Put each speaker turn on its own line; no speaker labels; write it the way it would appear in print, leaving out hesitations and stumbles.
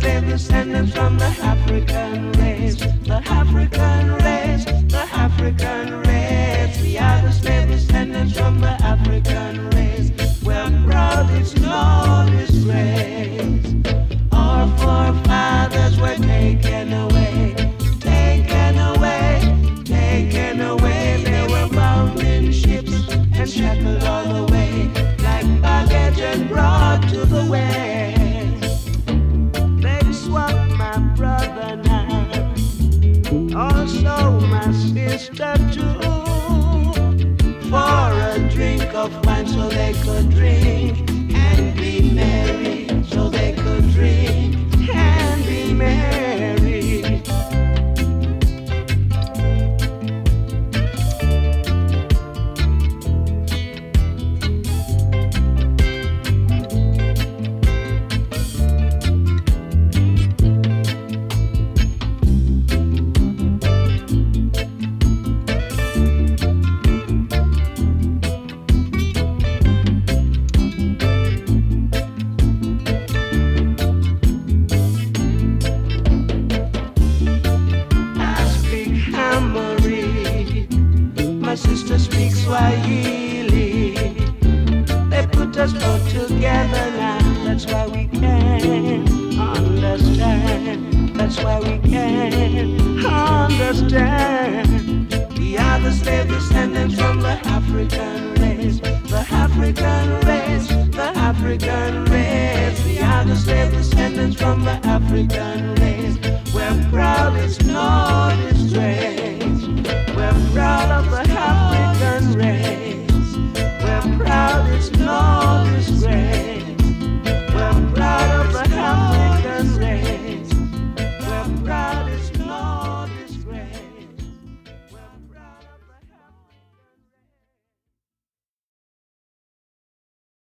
slave descendants from the African race. The African race, the African race. We are the slave descendants from the African race. We're proud, it's no disgrace. Our forefathers were taken away, taken away, taken away. They were bound in ships and shackled all the way, like baggage and brought to the west. They swapped my brother now, also my sister too, for a drink of wine so they could drink and be merry, so they could drink and be merry. My sister speaks Swahili. They put us both together now. That's why we can understand. That's why we can understand. We are the slave descendants from the African race. The African race, the African race. We are the slave descendants from the African race. We're proud, it's no disgrace. We're proud of